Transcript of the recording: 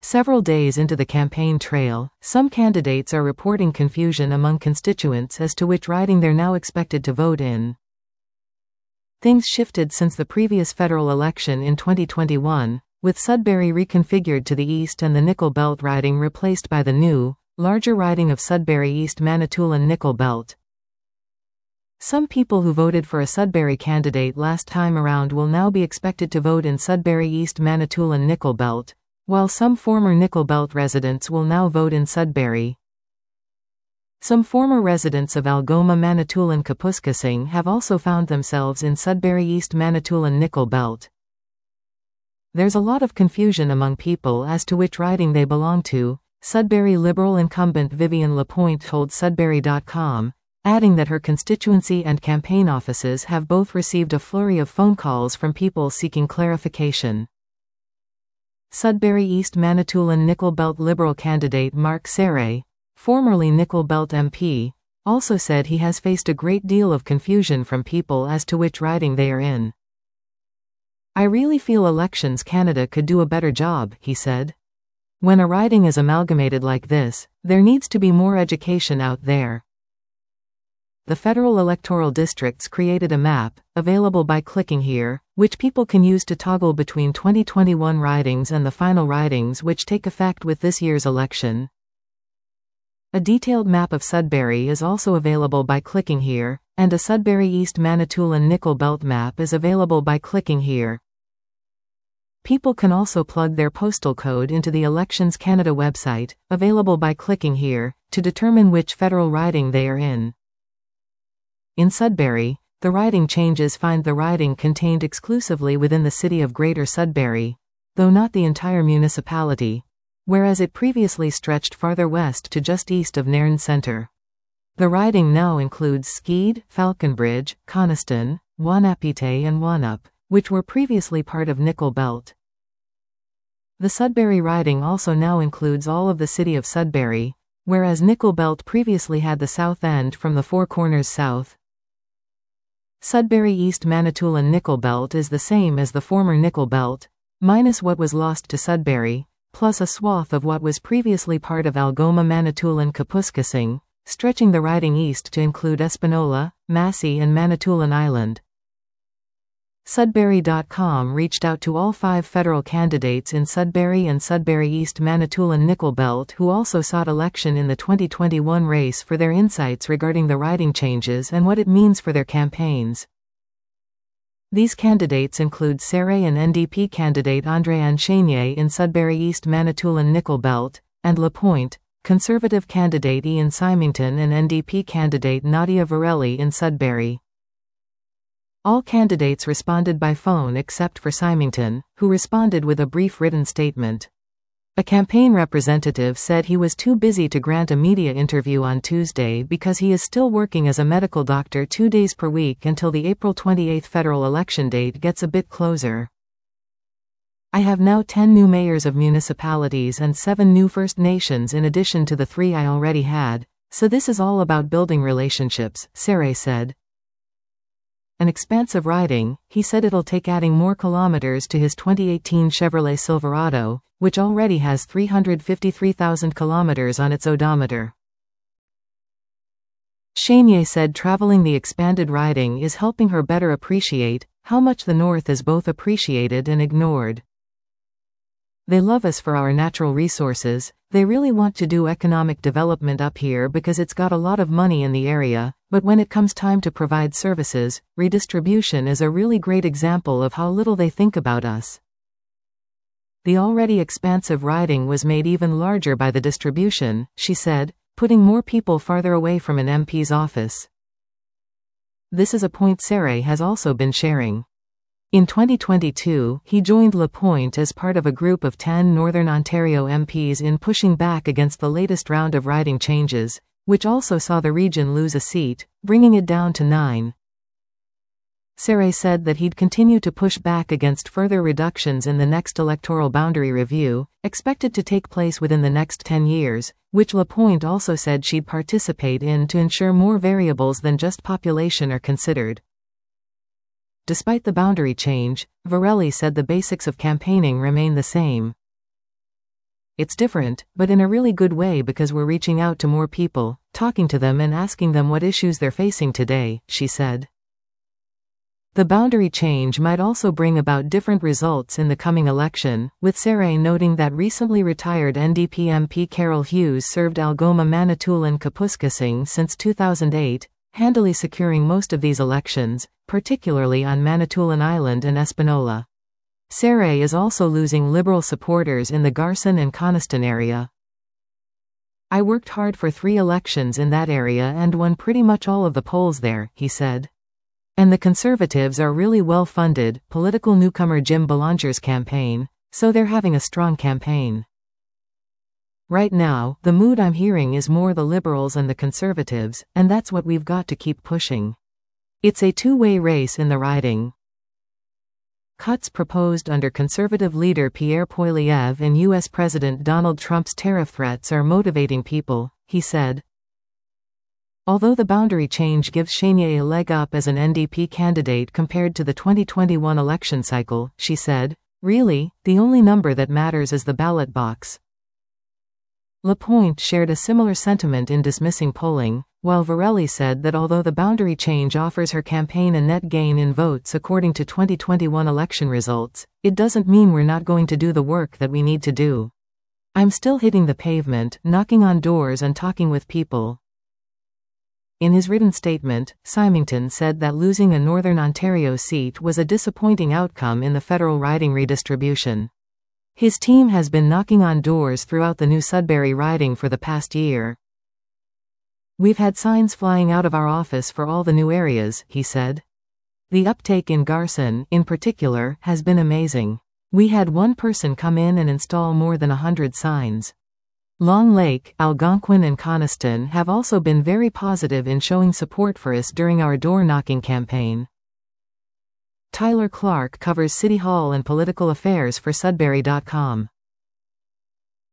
Several days into the campaign trail, some candidates are reporting confusion among constituents as to which riding they're now expected to vote in. Things shifted since the previous federal election in 2021, with Sudbury reconfigured to the east and the Nickel Belt riding replaced by the new, larger riding of Sudbury East Manitoulin Nickel Belt. Some people who voted for a Sudbury candidate last time around will now be expected to vote in Sudbury East Manitoulin Nickel Belt, while some former Nickel Belt residents will now vote in Sudbury. Some former residents of Algoma Manitoulin Kapuskasing have also found themselves in Sudbury East Manitoulin Nickel Belt. There's a lot of confusion among people as to which riding they belong to, Sudbury Liberal incumbent Vivian Lapointe told Sudbury.com, adding that her constituency and campaign offices have both received a flurry of phone calls from people seeking clarification. Sudbury East Manitoulin Nickel Belt Liberal candidate Mark Serre, formerly Nickel Belt MP, also said he has faced a great deal of confusion from people as to which riding they are in. "I really feel Elections Canada could do a better job," he said. "When a riding is amalgamated like this, there needs to be more education out there." The federal electoral districts created a map, available by clicking here, which people can use to toggle between 2021 ridings and the final ridings which take effect with this year's election. A detailed map of Sudbury is also available by clicking here, and a Sudbury East Manitoulin Nickel Belt map is available by clicking here. People can also plug their postal code into the Elections Canada website, available by clicking here, to determine which federal riding they are in. In Sudbury, the riding changes find the riding contained exclusively within the city of Greater Sudbury, though not the entire municipality, whereas it previously stretched farther west to just east of Nairn Centre. The riding now includes Skeed, Falconbridge, Coniston, Wanapitei and Wanup, which were previously part of Nickel Belt. The Sudbury riding also now includes all of the city of Sudbury, whereas Nickel Belt previously had the south end from the Four Corners south. Sudbury East Manitoulin Nickel Belt is the same as the former Nickel Belt, minus what was lost to Sudbury, plus a swath of what was previously part of Algoma Manitoulin Kapuskasing, stretching the riding east to include Espanola, Massey and Manitoulin Island. Sudbury.com reached out to all 5 federal candidates in Sudbury and Sudbury East Manitoulin Nickel Belt who also sought election in the 2021 race for their insights regarding the riding changes and what it means for their campaigns. These candidates include Serre and NDP candidate André-Anne Chenier in Sudbury East Manitoulin Nickel Belt, and Lapointe, Conservative candidate Ian Symington and NDP candidate Nadia Varelli in Sudbury. All candidates responded by phone except for Symington, who responded with a brief written statement. A campaign representative said he was too busy to grant a media interview on Tuesday because he is still working as a medical doctor 2 days per week until the April 28 federal election date gets a bit closer. "I have now 10 new mayors of municipalities and 7 new First Nations in addition to the 3 I already had, so this is all about building relationships," Serre said. An expansive riding, he said it'll take adding more kilometers to his 2018 Chevrolet Silverado, which already has 353,000 kilometers on its odometer. Chenier said traveling the expanded riding is helping her better appreciate how much the North is both appreciated and ignored. "They love us for our natural resources, they really want to do economic development up here because it's got a lot of money in the area, but when it comes time to provide services, redistribution is a really great example of how little they think about us." The already expansive riding was made even larger by the distribution, she said, putting more people farther away from an MP's office. This is a point Serre has also been sharing. In 2022, he joined Lapointe as part of a group of 10 Northern Ontario MPs in pushing back against the latest round of riding changes, which also saw the region lose a seat, bringing it down to 9. Serre said that he'd continue to push back against further reductions in the next electoral boundary review, expected to take place within the next 10 years, which Lapointe also said she'd participate in to ensure more variables than just population are considered. Despite the boundary change, Varelli said the basics of campaigning remain the same. It's different, but in a really good way because we're reaching out to more people, talking to them and asking them what issues they're facing today, she said. The boundary change might also bring about different results in the coming election, with Saray noting that recently retired NDP MP Carol Hughes served Algoma Manitoulin Kapuskasing since 2008, handily securing most of these elections, particularly on Manitoulin Island and Espanola. Saray is also losing Liberal supporters in the Garson and Coniston area. I worked hard for 3 elections in that area and won pretty much all of the polls there, he said. And the Conservatives are really well funded, political newcomer Jim Belanger's campaign, so they're having a strong campaign. Right now, the mood I'm hearing is more the Liberals and the Conservatives, and that's what we've got to keep pushing. It's a two-way race in the riding. Cuts proposed under Conservative leader Pierre Poilievre and U.S. President Donald Trump's tariff threats are motivating people, he said. Although the boundary change gives Chenier a leg up as an NDP candidate compared to the 2021 election cycle, she said, really, the only number that matters is the ballot box. Lapointe shared a similar sentiment in dismissing polling, while Varela said that although the boundary change offers her campaign a net gain in votes according to 2021 election results, it doesn't mean we're not going to do the work that we need to do. I'm still hitting the pavement, knocking on doors and talking with people. In his written statement, Symington said that losing a Northern Ontario seat was a disappointing outcome in the federal riding redistribution. His team has been knocking on doors throughout the new Sudbury riding for the past year. We've had signs flying out of our office for all the new areas, he said. The uptake in Garson, in particular, has been amazing. We had one person come in and install more than 100 signs. Long Lake, Algonquin and Coniston have also been very positive in showing support for us during our door-knocking campaign. Tyler Clark covers City Hall and political affairs for Sudbury.com.